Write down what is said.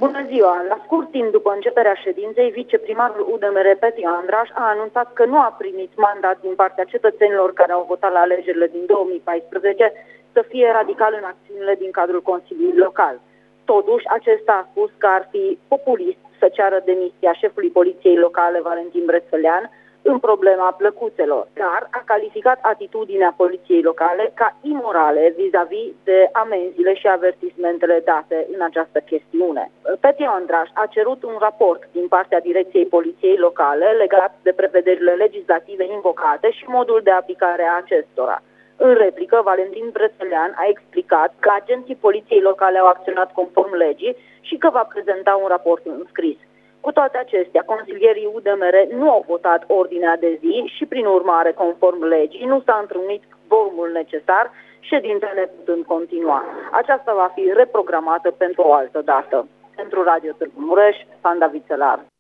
Bună ziua! La scurt timp după începerea ședinței, viceprimarul UDMR Peti Andraș a anunțat că nu a primit mandat din partea cetățenilor care au votat la alegerile din 2014 să fie radical în acțiunile din cadrul Consiliului Local. Totuși, acesta a spus că ar fi populist să ceară demisia șefului Poliției Locale, Valentin Brețelean, în problema plăcuțelor, dar a calificat atitudinea Poliției Locale ca imorale vis-a-vis de amenziile și avertismentele date în această chestiune. Peti Andraș a cerut un raport din partea Direcției Poliției Locale legat de prevederile legislative invocate și modul de aplicare a acestora. În replică, Valentin Brețelean a explicat că agenții Poliției Locale au acționat conform legii și că va prezenta un raport în scris. Cu toate acestea, consilierii UDMR nu au votat ordinea de zi și, prin urmare, conform legii, nu s-a întrunit quorumul necesar, ședința neputând continua. Aceasta va fi reprogramată pentru o altă dată. Pentru Radio Târgu Mureș, Sanda Vițelar.